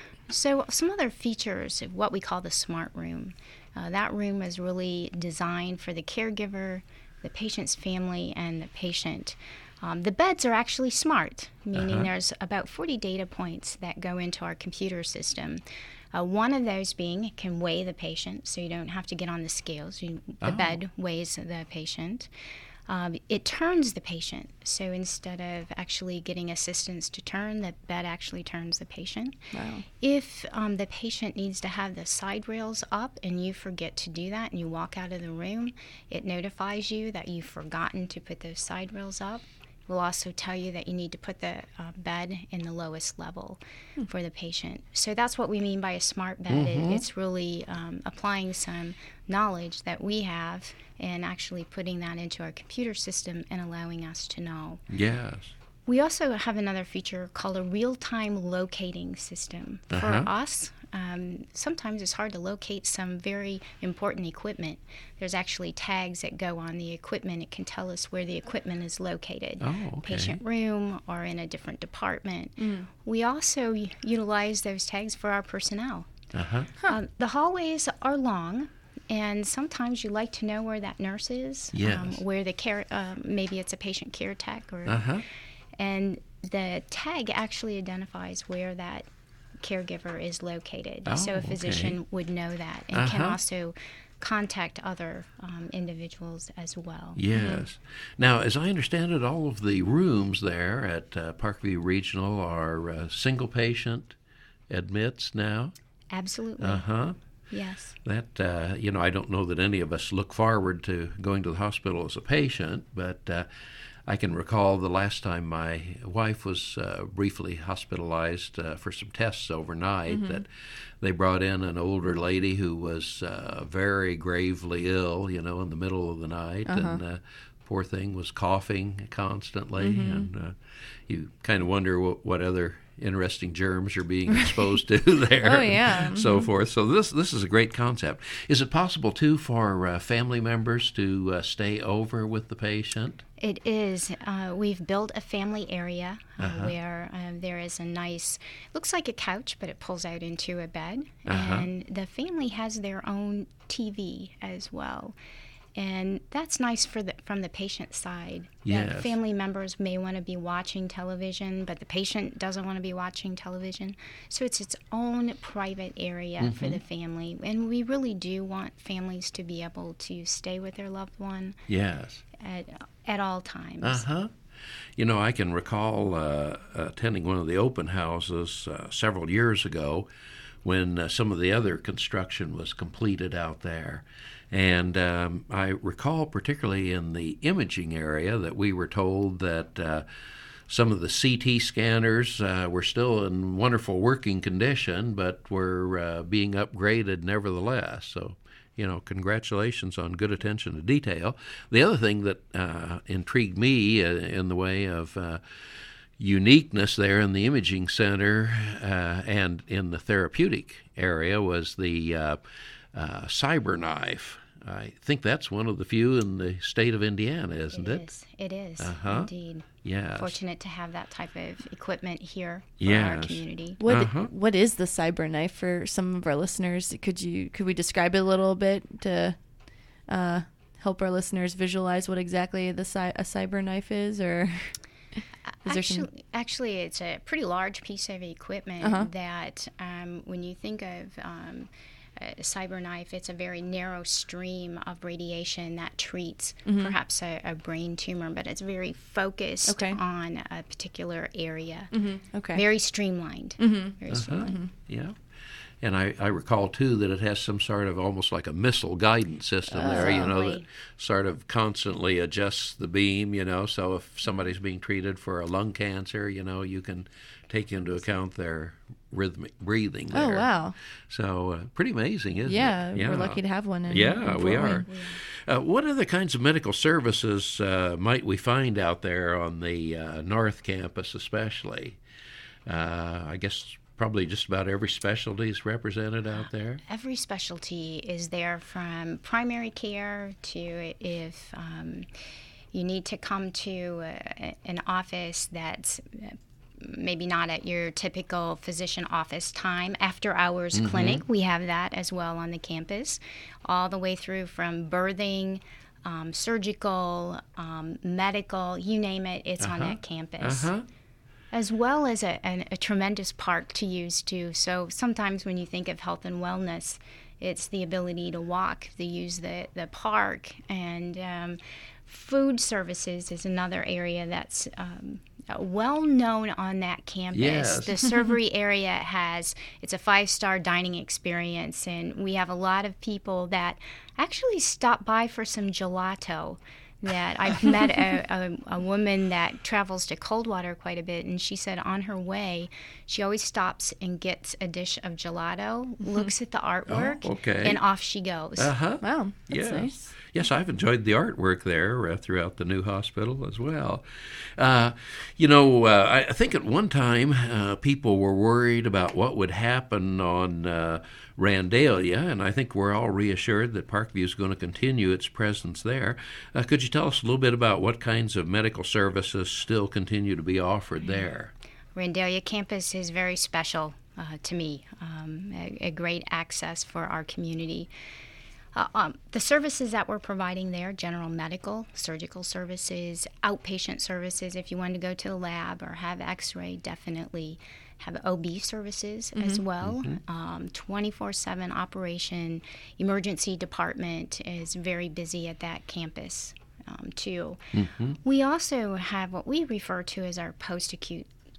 [SPEAKER 18] So some other features of what we call the smart room. Uh, that room is really designed for the caregiver, the patient's family, and the patient. Um, the beds are actually smart, meaning
[SPEAKER 19] Uh-huh.
[SPEAKER 18] there's about forty data points that go into our computer system. Uh, one of those being it can weigh the patient, so you don't have to get on the scales. You, the
[SPEAKER 19] Oh.
[SPEAKER 18] bed weighs the patient. Um, it turns the patient, so instead of actually getting assistance to turn, the bed actually turns the patient.
[SPEAKER 1] Wow.
[SPEAKER 18] If um, the patient needs to have the side rails up and you forget to do that and you walk out of the room, it notifies you that you've forgotten to put those side rails up. It will also tell you that you need to put the uh, bed in the lowest level
[SPEAKER 1] Hmm.
[SPEAKER 18] for the patient. So that's what we mean by a smart bed. It,
[SPEAKER 2] Mhm.
[SPEAKER 18] it's really um, applying some knowledge that we have and actually putting that into our computer system and allowing us to know.
[SPEAKER 2] Yes.
[SPEAKER 18] We also have another feature called a real-time locating system.
[SPEAKER 2] Uh-huh.
[SPEAKER 18] For us, um, sometimes it's hard to locate some very important equipment. There's actually tags that go on the equipment. It can tell us where the equipment is located.
[SPEAKER 2] Oh, okay.
[SPEAKER 18] Patient room or in a different department.
[SPEAKER 1] Mm.
[SPEAKER 18] We also u- utilize those tags for our personnel.
[SPEAKER 2] Uh-huh.
[SPEAKER 18] Um, the hallways are long, and sometimes you like to know where that nurse is.
[SPEAKER 2] Yes.
[SPEAKER 18] Um, where the care, uh, maybe it's a patient care tech, or
[SPEAKER 2] Uh-huh.
[SPEAKER 18] and the tag actually identifies where that caregiver is located. So
[SPEAKER 2] Oh,
[SPEAKER 18] a physician
[SPEAKER 2] okay.
[SPEAKER 18] would know that and can
[SPEAKER 2] Uh-huh.
[SPEAKER 18] also contact other um, individuals as well.
[SPEAKER 2] Yes. Now, as I understand it, all of the rooms there at uh, Parkview Regional are uh, single patient admits now.
[SPEAKER 18] Absolutely.
[SPEAKER 2] Uh huh.
[SPEAKER 18] Yes.
[SPEAKER 2] That, uh, you know, I don't know that any of us look forward to going to the hospital as a patient, but uh, I can recall the last time my wife was uh, briefly hospitalized uh, for some tests overnight, mm-hmm. that they brought in an older lady who was uh, very gravely ill, you know, in the middle of the night, uh-huh. and uh, poor thing was coughing constantly, mm-hmm. and uh, you kind of wonder what, what other interesting germs are being exposed to there,
[SPEAKER 1] oh, yeah.
[SPEAKER 2] and so
[SPEAKER 1] mm-hmm.
[SPEAKER 2] forth. So this this is a great concept. Is it possible, too, for uh, family members to uh, stay over with the patient?
[SPEAKER 18] It is. Uh, we've built a family area uh,
[SPEAKER 2] uh-huh.
[SPEAKER 18] where um, there is a nice, looks like a couch, but it pulls out into a bed.
[SPEAKER 2] Uh-huh.
[SPEAKER 18] And the family has their own T V as well. And that's nice for the from the patient side.
[SPEAKER 2] Yes.
[SPEAKER 18] That family members may want to be watching television, but the patient doesn't want to be watching television. So it's its own private area mm-hmm. for the family. And we really do want families to be able to stay with their loved one.
[SPEAKER 2] Yes.
[SPEAKER 18] At, at all times.
[SPEAKER 2] Uh-huh. You know, I can recall uh, attending one of the open houses uh, several years ago when uh, some of the other construction was completed out there. And um, I recall particularly in the imaging area that we were told that uh, some of the C T scanners uh, were still in wonderful working condition, but were uh, being upgraded nevertheless. So, you know, congratulations on good attention to detail. The other thing that uh, intrigued me uh, in the way of uh, uniqueness there in the imaging center uh, and in the therapeutic area was the uh, uh, CyberKnife. I think that's one of the few in the state of Indiana, isn't it?
[SPEAKER 18] It is. It is,
[SPEAKER 2] uh-huh.
[SPEAKER 18] indeed.
[SPEAKER 2] Yes.
[SPEAKER 18] Fortunate to have that type of equipment here for
[SPEAKER 2] yes.
[SPEAKER 18] our community.
[SPEAKER 1] What
[SPEAKER 2] uh-huh.
[SPEAKER 1] What is the CyberKnife for some of our listeners? Could you could we describe it a little bit to uh, help our listeners visualize what exactly the a CyberKnife is, or? Is
[SPEAKER 18] actually,
[SPEAKER 1] some...
[SPEAKER 18] actually, it's a pretty large piece of equipment
[SPEAKER 1] uh-huh.
[SPEAKER 18] that um, when you think of um, a CyberKnife, it's a very narrow stream of radiation that treats mm-hmm. perhaps a, a brain tumor, but it's very focused
[SPEAKER 1] okay.
[SPEAKER 18] on a particular area.
[SPEAKER 1] Mm-hmm. Okay.
[SPEAKER 18] Very streamlined.
[SPEAKER 1] Mm-hmm.
[SPEAKER 18] Very
[SPEAKER 2] uh-huh.
[SPEAKER 18] streamlined.
[SPEAKER 2] Mm-hmm. Yeah. And I, I recall, too, that it has some sort of almost like a missile guidance system uh, there, you know, that sort of constantly adjusts the beam, you know, so if somebody's being treated for a lung cancer, you know, you can take into account their rhythmic breathing there.
[SPEAKER 1] Oh, wow.
[SPEAKER 2] So uh, pretty amazing, isn't
[SPEAKER 1] yeah,
[SPEAKER 2] it? Yeah,
[SPEAKER 1] we're lucky to have one. In,
[SPEAKER 2] yeah,
[SPEAKER 1] in
[SPEAKER 2] we
[SPEAKER 1] Fort
[SPEAKER 2] are. Uh, what other kinds of medical services uh, might we find out there on the uh, North Campus especially? Uh, I guess probably just about every specialty is represented out there.
[SPEAKER 18] Every specialty is there, from primary care to if um, you need to come to a, an office that's maybe not at your typical physician office time. After hours mm-hmm. clinic, we have that as well on the campus, all the way through from birthing, um, surgical, um, medical, you name it, it's uh-huh. on that campus.
[SPEAKER 2] Uh-huh.
[SPEAKER 18] As well as a, a, a tremendous park to use too. So sometimes when you think of health and wellness, it's the ability to walk, to use the, the park. And um, food services is another area that's um, well known on that campus.
[SPEAKER 2] Yes.
[SPEAKER 18] The servery area has, it's a five-star dining experience, and we have a lot of people that actually stop by for some gelato. That I've met a, a, a woman that travels to Coldwater quite a bit, and she said on her way, she always stops and gets a dish of gelato, mm-hmm. looks at the artwork,
[SPEAKER 2] oh, okay.
[SPEAKER 18] and off she goes.
[SPEAKER 2] Uh-huh.
[SPEAKER 1] Wow, that's
[SPEAKER 2] yes.
[SPEAKER 1] nice.
[SPEAKER 2] Yes, I've enjoyed the artwork there uh, throughout the new hospital as well. Uh, you know, uh, I think at one time uh, people were worried about what would happen on uh, Randalia, and I think we're all reassured that Parkview is going to continue its presence there. Uh, could you tell us a little bit about what kinds of medical services still continue to be offered there?
[SPEAKER 18] Randalia campus is very special uh, to me, um, a, a great access for our community. Uh, um, the services that we're providing there, general medical, surgical services, outpatient services, if you want to go to the lab or have x-ray, definitely have O B services mm-hmm. as well. Mm-hmm. Um, twenty-four seven operation. Emergency department is very busy at that campus um, too. Mm-hmm. We also have what we refer to as our post-acute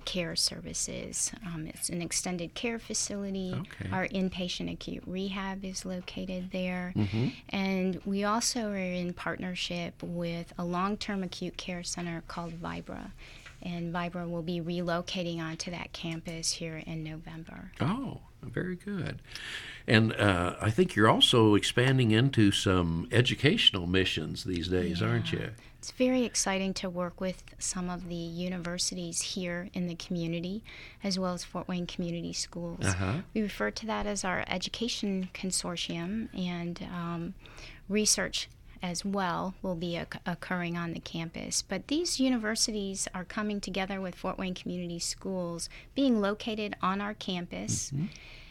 [SPEAKER 18] care services. Um, it's an extended care facility.
[SPEAKER 2] Okay.
[SPEAKER 18] Our inpatient acute rehab is located there.
[SPEAKER 2] Mm-hmm.
[SPEAKER 18] And we also are in partnership with a long-term acute care center called Vibra. And Vibra will be relocating onto that campus here in November.
[SPEAKER 2] Oh, very good. And uh, I think you're also expanding into some educational missions these days,
[SPEAKER 18] Yeah.
[SPEAKER 2] aren't you?
[SPEAKER 18] It's very exciting to work with some of the universities here in the community, as well as Fort Wayne Community Schools.
[SPEAKER 2] Uh-huh.
[SPEAKER 18] We refer to that as our education consortium, and um, research as well will be oc- occurring on the campus. But these universities are coming together with Fort Wayne Community Schools, being located on our campus,
[SPEAKER 2] Mm-hmm.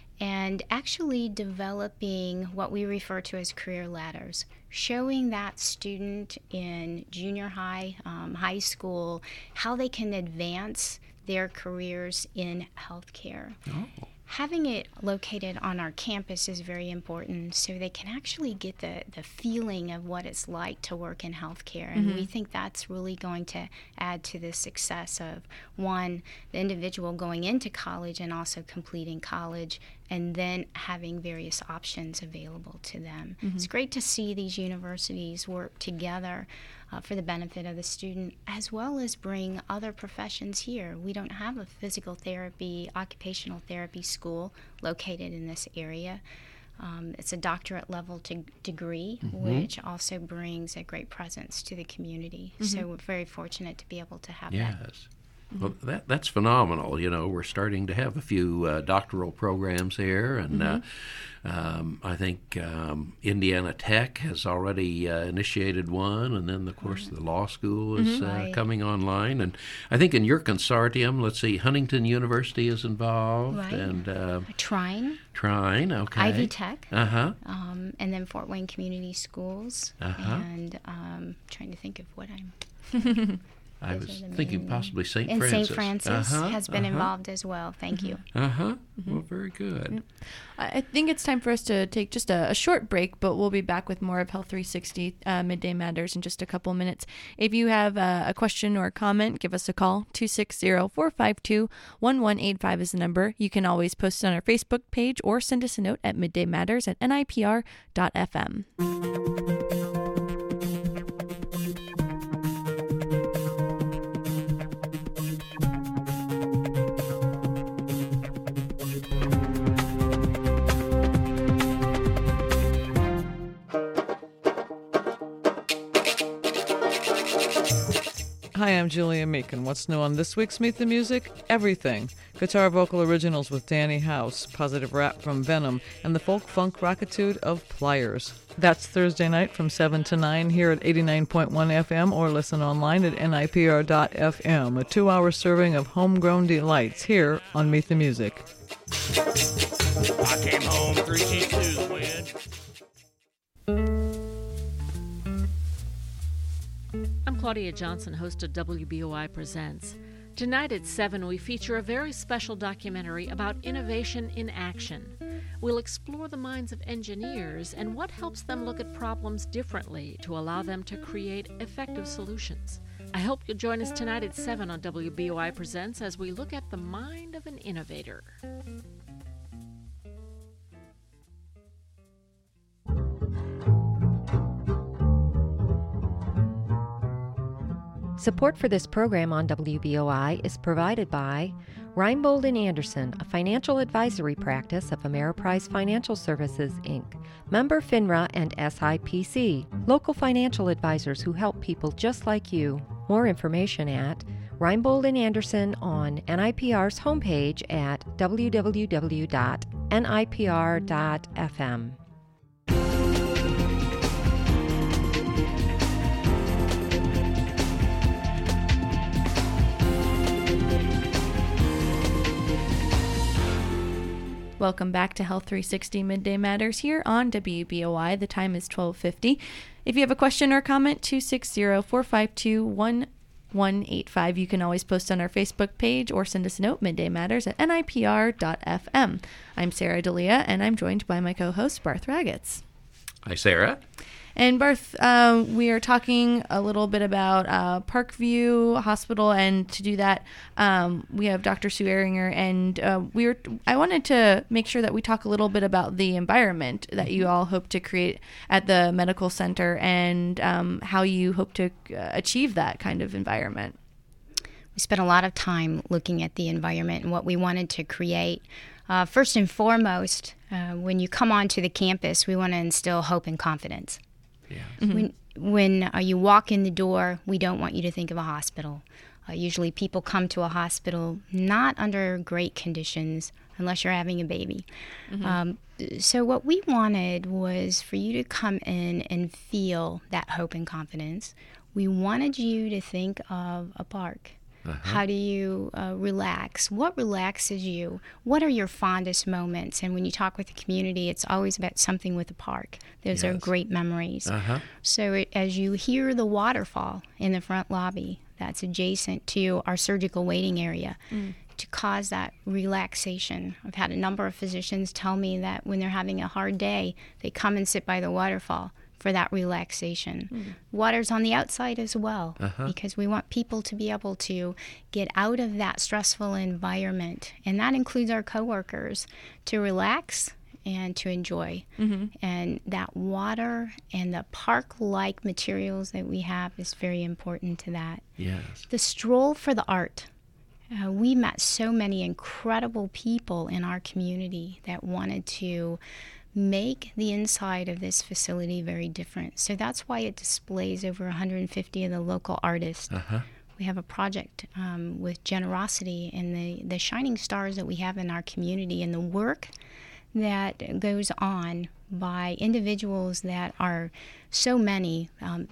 [SPEAKER 18] and actually developing what we refer to as career ladders, showing that student in junior high, um, high school, how they can advance their careers in healthcare.
[SPEAKER 2] Oh.
[SPEAKER 18] Having it located on our campus is very important, so they can actually get the, the feeling of what it's like to work in healthcare. And
[SPEAKER 19] Mhm.
[SPEAKER 18] we think that's really going to add to the success of, one, the individual going into college and also completing college, and then having various options available to them.
[SPEAKER 19] Mhm.
[SPEAKER 18] It's great to see these universities work together uh, for the benefit of the student, as well as bring other professions here. We don't have a physical therapy, occupational therapy school located in this area. Um, it's a doctorate level to degree,
[SPEAKER 2] Mhm.
[SPEAKER 18] which also brings a great presence to the community.
[SPEAKER 2] Mhm.
[SPEAKER 18] So we're very fortunate to be able to have that.
[SPEAKER 2] Yes. Well, that that's phenomenal. You know, we're starting to have a few uh, doctoral programs here, and uh, um, I think um, Indiana Tech has already uh, initiated one, and then, of course, the law school is
[SPEAKER 18] Mhm.
[SPEAKER 2] uh,
[SPEAKER 18] Right.
[SPEAKER 2] coming online. And I think in your consortium, let's see, Huntington University is involved,
[SPEAKER 18] Right.
[SPEAKER 2] and uh,
[SPEAKER 18] Trine,
[SPEAKER 2] Trine, okay,
[SPEAKER 18] Ivy Tech,
[SPEAKER 2] uh-huh,
[SPEAKER 18] um, and then Fort Wayne Community Schools,
[SPEAKER 2] Uh-huh.
[SPEAKER 18] and um, trying to think of what I'm...
[SPEAKER 2] I
[SPEAKER 18] Those
[SPEAKER 2] was
[SPEAKER 18] are the
[SPEAKER 2] thinking
[SPEAKER 18] main-
[SPEAKER 2] possibly Saint
[SPEAKER 18] and
[SPEAKER 2] Francis.
[SPEAKER 18] Saint Francis
[SPEAKER 2] Uh-huh,
[SPEAKER 18] has been
[SPEAKER 2] uh-huh.
[SPEAKER 18] involved as well. Thank you.
[SPEAKER 2] Uh-huh. Well, very good.
[SPEAKER 1] I I think it's time for us to take just a, a short break, but we'll be back with more of Health three sixty uh, Midday Matters in just a couple minutes. If you have uh, a question or a comment, give us a call. two six zero, four five two, one one eight five is the number. You can always post it on our Facebook page or send us a note at middaymatters at N I P R dot F M.
[SPEAKER 20] Hi, I'm Julia Meakin. What's new on this week's Meet the Music? Everything. Guitar vocal originals with Danny House, positive rap from Venom, and the folk funk rockitude of Pliers. That's Thursday night from seven to nine here at eighty-nine point one F M, or listen online at N I P R dot F M. A two-hour serving of homegrown delights here on Meet the Music.
[SPEAKER 21] I came home three G two the wind.
[SPEAKER 22] I'm Claudia Johnson, host of W B O I Presents. Tonight at seven, we feature a very special documentary about innovation in action. We'll explore the minds of engineers and what helps them look at problems differently to allow them to create effective solutions. I hope you'll join us tonight at seven on W B O I Presents as we look at the mind of an innovator.
[SPEAKER 6] Support for this program on W B O I is provided by Reinbold and Anderson, a financial advisory practice of Ameriprise Financial Services, Incorporated. Member FINRA and S I P C, local financial advisors who help people just like you. More information at Reinbold and Anderson on N I P R's homepage at w w w dot N I P R dot F M.
[SPEAKER 1] Welcome back to Health three sixty Midday Matters here on W B O I. The time is twelve fifty. If you have a question or comment, two six zero, four five two, one one eight five. You can always post on our Facebook page or send us a note, Midday Matters at N I P R dot F M. I'm Sarah D'Elia, and I'm joined by my co-host, Barth Ragatz.
[SPEAKER 2] Hi, Sarah.
[SPEAKER 1] And Barth, uh, we are talking a little bit about uh, Parkview Hospital, and to do that, um, we have Doctor Sue Ehringer, and uh, we were. I wanted to make sure that we talk a little bit about the environment that you all hope to create at the medical center, and um, how you hope to uh, achieve that kind of environment.
[SPEAKER 18] We spent a lot of time looking at the environment and what we wanted to create. Uh, first and foremost, uh, when you come onto the campus, we want to instill hope and confidence.
[SPEAKER 2] Yeah.
[SPEAKER 18] Mm-hmm. When, when uh, you walk in the door, we don't want you to think of a hospital. Uh, usually people come to a hospital not under great conditions unless you're having a baby. Mm-hmm. Um, so what we wanted was for you to come in and feel that hope and confidence. We wanted you to think of a park. Uh-huh. How do you uh, relax? What relaxes you? What are your fondest moments? And when you talk with the community, it's always about something with the park. Those yes. are great memories. Uh-huh. So it, as you hear the waterfall in the front lobby, that's adjacent to our surgical waiting area, mm. to cause that relaxation. I've had a number of physicians tell me that when they're having a hard day, they come and sit by the waterfall for that relaxation. Mm. Water's on the outside as well, uh-huh. because we want people to be able to get out of that stressful environment, and that includes our coworkers, to relax and to enjoy. Mm-hmm. And that water and the park-like materials that we have is very important to that.
[SPEAKER 2] Yes.
[SPEAKER 18] The stroll for the art. Uh, we met so many incredible people in our community that wanted to make the inside of this facility very different. So that's why it displays over one hundred fifty of the local artists. Uh-huh. We have a project um, with generosity and the, the shining stars that we have in our community and the work that goes on by individuals that are so many. Um,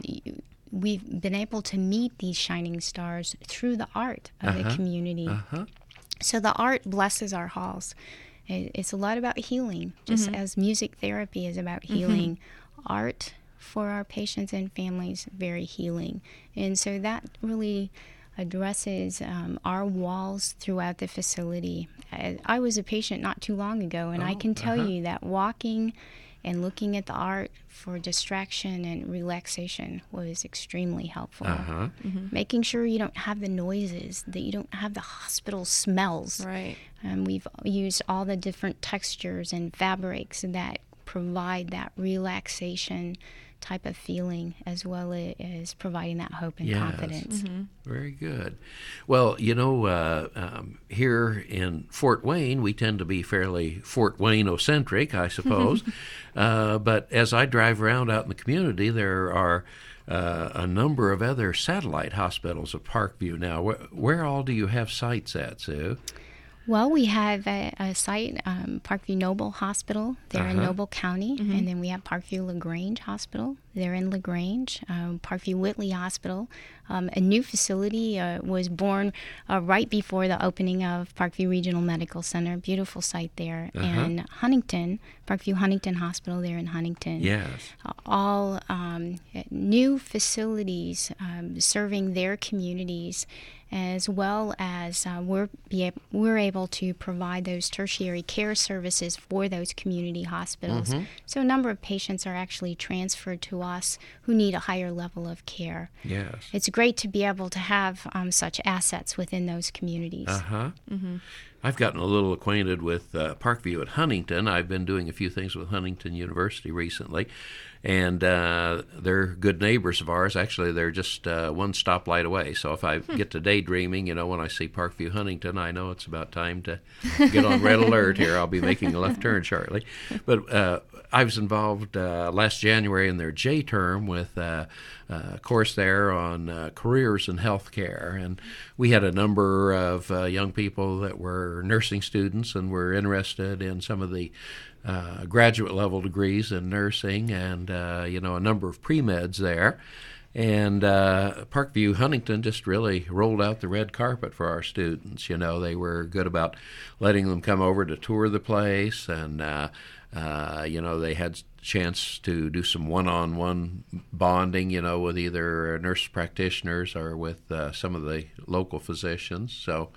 [SPEAKER 18] we've been able to meet these shining stars through the art of uh-huh. the community. Uh-huh. So the art blesses our halls. It's a lot about healing, just mm-hmm. as music therapy is about healing. Mm-hmm. Art for our patients and families, very healing. And so that really addresses um, our walls throughout the facility. I, I was a patient not too long ago, and oh, I can tell uh-huh. you that walking and looking at the art for distraction and relaxation was extremely helpful.
[SPEAKER 2] Uh-huh.
[SPEAKER 18] Mm-hmm. Making sure you don't have the noises, that you don't have the hospital smells.
[SPEAKER 1] Right.
[SPEAKER 18] Um, we've used all the different textures and fabrics that provide that relaxation type of feeling, as well as providing that hope and
[SPEAKER 2] yes.
[SPEAKER 18] confidence.
[SPEAKER 2] Mm-hmm. Very good. Well, you know, uh, um, here in Fort Wayne, we tend to be fairly Fort Wayne-ocentric, I suppose. uh, but as I drive around out in the community, there are uh, a number of other satellite hospitals of Parkview now. Where, where all do you have sites at, Sue?
[SPEAKER 18] Well, we have a, a site, um, Parkview Noble Hospital. They're uh-huh. in Noble County. Mm-hmm. And then we have Parkview LaGrange Hospital. They're in LaGrange. Um, Parkview Whitley Hospital. Um, a new facility uh, was born uh, right before the opening of Parkview Regional Medical Center. Beautiful site there. Uh-huh. And Huntington, Parkview Huntington Hospital there in Huntington.
[SPEAKER 2] Yes.
[SPEAKER 18] Uh, all um, new facilities um, serving their communities, as well as uh, we're, be ab- we're able to provide those tertiary care services for those community hospitals. Mm-hmm. So a number of patients are actually transferred to us who need a higher level of care.
[SPEAKER 2] Yes.
[SPEAKER 18] It's great to be able to have um, such assets within those communities.
[SPEAKER 2] Uh-huh.
[SPEAKER 18] Mm-hmm.
[SPEAKER 2] I've gotten a little acquainted with uh, Parkview at Huntington. I've been doing a few things with Huntington University recently, and uh, they're good neighbors of ours. Actually, they're just uh, one stoplight away. So if I hmm. get to daydreaming, you know, when I see Parkview Huntington, I know it's about time to get on red alert here. I'll be making a left turn shortly. But uh, I was involved uh, last January in their J term with uh, a course there on uh, careers in healthcare, and we had a number of uh, young people that were nursing students and were interested in some of the uh, graduate level degrees in nursing, and uh, you know, a number of pre-meds there. And uh, Parkview Huntington just really rolled out the red carpet for our students. You know, they were good about letting them come over to tour the place, and uh, uh, you know, they had a chance to do some one-on-one bonding, you know, with either nurse practitioners or with uh, some of the local physicians. So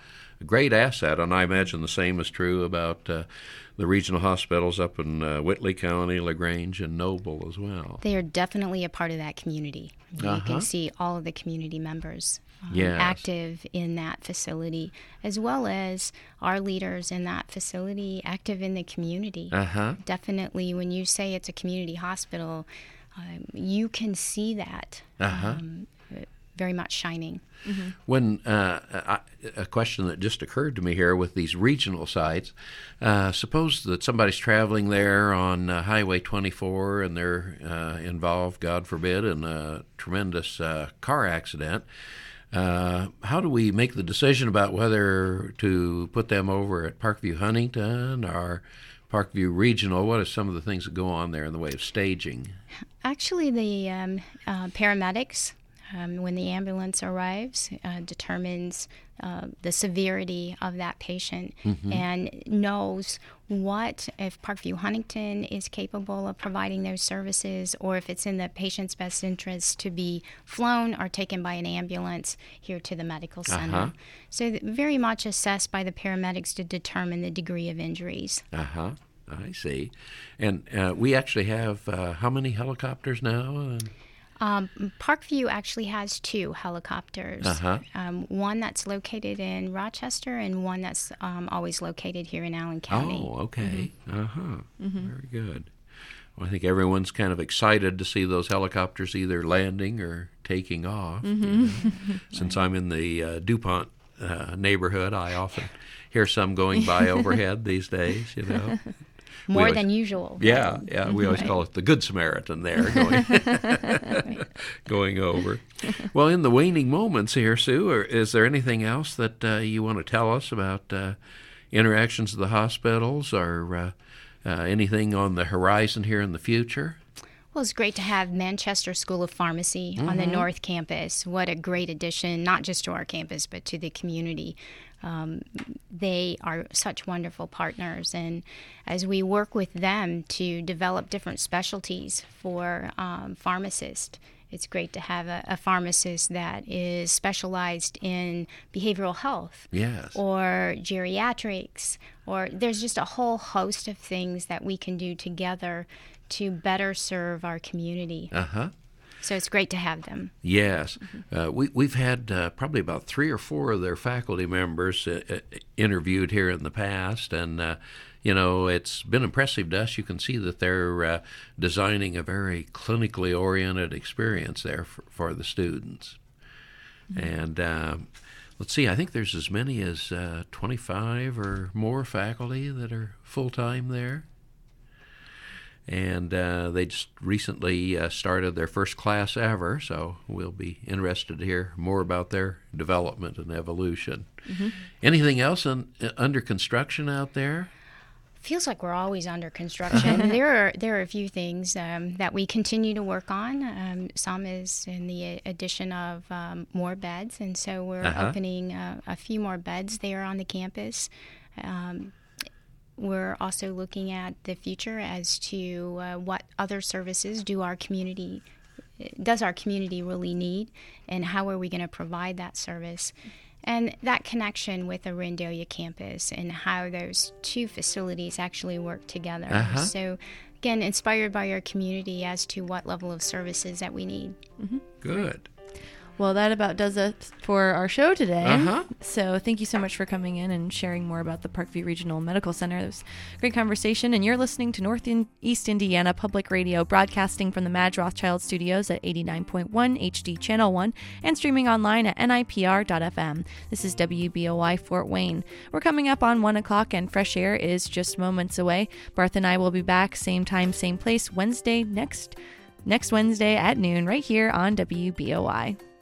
[SPEAKER 2] great asset, and I imagine the same is true about uh, the regional hospitals up in uh, Whitley County, LaGrange, and Noble as well.
[SPEAKER 18] They are definitely a part of that community.
[SPEAKER 2] Uh-huh.
[SPEAKER 18] You can see all of the community members um,
[SPEAKER 2] Yes.
[SPEAKER 18] active in that facility, as well as our leaders in that facility active in the community.
[SPEAKER 2] Uh-huh.
[SPEAKER 18] Definitely, when you say it's a community hospital, um, you can see that
[SPEAKER 2] Uh-huh.
[SPEAKER 18] um, very much shining.
[SPEAKER 2] Mm-hmm. When uh, I, a question that just occurred to me here with these regional sites, uh, suppose that somebody's traveling there on uh, Highway twenty-four and they're uh, involved, God forbid, in a tremendous uh, car accident. Uh, how do we make the decision about whether to put them over at Parkview Huntington or Parkview Regional? What are some of the things that go on there in the way of staging?
[SPEAKER 18] Actually, the um, uh, paramedics, um, when the ambulance arrives, uh, determines uh, the severity of that patient
[SPEAKER 4] Mhm.
[SPEAKER 18] and knows what, if Parkview Huntington is capable of providing those services, or if it's in the patient's best interest to be flown or taken by an ambulance here to the medical center.
[SPEAKER 2] Uh-huh.
[SPEAKER 18] So th- very much assessed by the paramedics to determine the degree of injuries.
[SPEAKER 2] Uh-huh. I see. And uh, we actually have uh, how many helicopters now? Uh,
[SPEAKER 18] Um, Parkview actually has two helicopters.
[SPEAKER 2] Uh-huh.
[SPEAKER 18] Um, one that's located in Rochester and one that's um, always located here in Allen County.
[SPEAKER 2] Oh, okay. Uh-huh.
[SPEAKER 18] Mhm.
[SPEAKER 2] Very good. Well, I think everyone's kind of excited to see those helicopters either landing or taking off. you
[SPEAKER 18] Mhm.
[SPEAKER 2] know. Since I'm in the uh, DuPont uh, neighborhood, I often hear some going by overhead these days, you know. We
[SPEAKER 18] More
[SPEAKER 2] always-
[SPEAKER 18] than usual.
[SPEAKER 2] Yeah, yeah. We always
[SPEAKER 18] Right.
[SPEAKER 2] call it the Good Samaritan there, going, going over. Well, in the waning moments here, Sue, or is there anything else that uh, you want to tell us about uh, interactions with the hospitals or uh, uh, anything on the horizon here in the future?
[SPEAKER 18] Well, it's great to have Manchester School of Pharmacy on the
[SPEAKER 2] Mhm.
[SPEAKER 18] North Campus. What a great addition, not just to our campus, but to the community. Um, they are such wonderful partners, and as we work with them to develop different specialties for um, pharmacists, it's great to have a, a pharmacist that is specialized in behavioral health
[SPEAKER 2] Yes.
[SPEAKER 18] or geriatrics, or there's just a whole host of things that we can do together to better serve our community.
[SPEAKER 2] Uh-huh.
[SPEAKER 18] So it's great to have them.
[SPEAKER 2] Yes. Uh, we, we've had uh, probably about three or four of their faculty members uh, uh, interviewed here in the past, and, uh, you know, it's been impressive to us. You can see that they're uh, designing a very clinically oriented experience there for, for the students. Mm-hmm. And uh, let's see, I think there's as many as uh, twenty-five or more faculty that are full-time there. And uh, they just recently uh, started their first class ever, so we'll be interested to hear more about their development and evolution.
[SPEAKER 18] Mhm.
[SPEAKER 2] Anything else in, uh, under construction out there?
[SPEAKER 18] Feels like we're always under construction. there are there are a few things um, that we continue to work on. Um, some is in the addition of um, more beds, and so we're
[SPEAKER 4] Uh-huh.
[SPEAKER 18] opening uh, a few more beds there on the campus. Um, We're also looking at the future as to uh, what other services do our community, does our community really need, and how are we going to provide that service. And that connection with the Randolia campus and how those two facilities actually work together.
[SPEAKER 2] Uh-huh.
[SPEAKER 18] So, again, inspired by our community as to what level of services that we need.
[SPEAKER 1] Mm-hmm.
[SPEAKER 2] Good.
[SPEAKER 1] Well, that about does it for our show today.
[SPEAKER 2] Uh-huh.
[SPEAKER 1] So thank you so much for coming in and sharing more about the Parkview Regional Medical Center. It was a great conversation, and you're listening to Northeast Indiana Public Radio, broadcasting from the Madge Rothschild Studios at eighty-nine point one H D Channel one and streaming online at N I P R dot F M. This is W B O I Fort Wayne. We're coming up on one o'clock, and Fresh Air is just moments away. Barth and I will be back same time, same place, Wednesday next, next Wednesday at noon right here on W B O I.